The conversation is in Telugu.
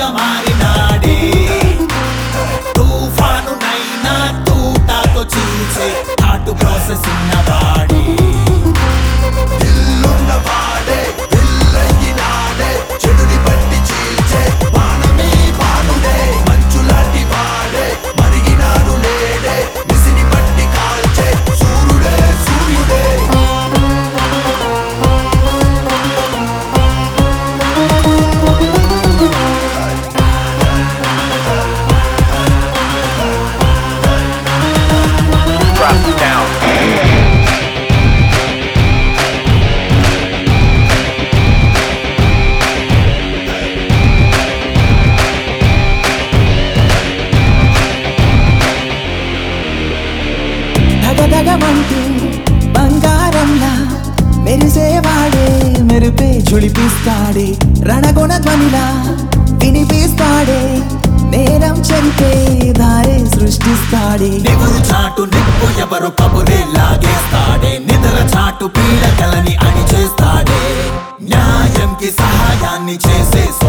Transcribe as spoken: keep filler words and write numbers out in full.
మారినాడే తుఫాను నైనా తూటాతో చీల్చే హాటు ప్రాసెస్ ఉన్నవాడే ఇల్లున్నవాడే ఇల్లయినాడే చెడుని బట్టి చీల్చే బాణమే బాణుడే మంచులాంటి వాడే మరిగినాడు లేడే నిసిని బట్టి కాల్చే సూర్యుడే సూర్యుడే Drop it down. ధగధగమంటూ బంగారంలా మెరిసేవాడే మెరుపే ఝుళిపిస్తాడే రణగుణ ధ్వనిలా వినిపిస్తాడే నేరం చంపే దారే సృష్టిస్తాడే నివురు చాటు నిప్పు ఎవరు కబురే లాగేస్తాడే నిద్ర చాటు పీడకలని అణిచేస్తాడే న్యాయంకి సహాయాన్ని చేసే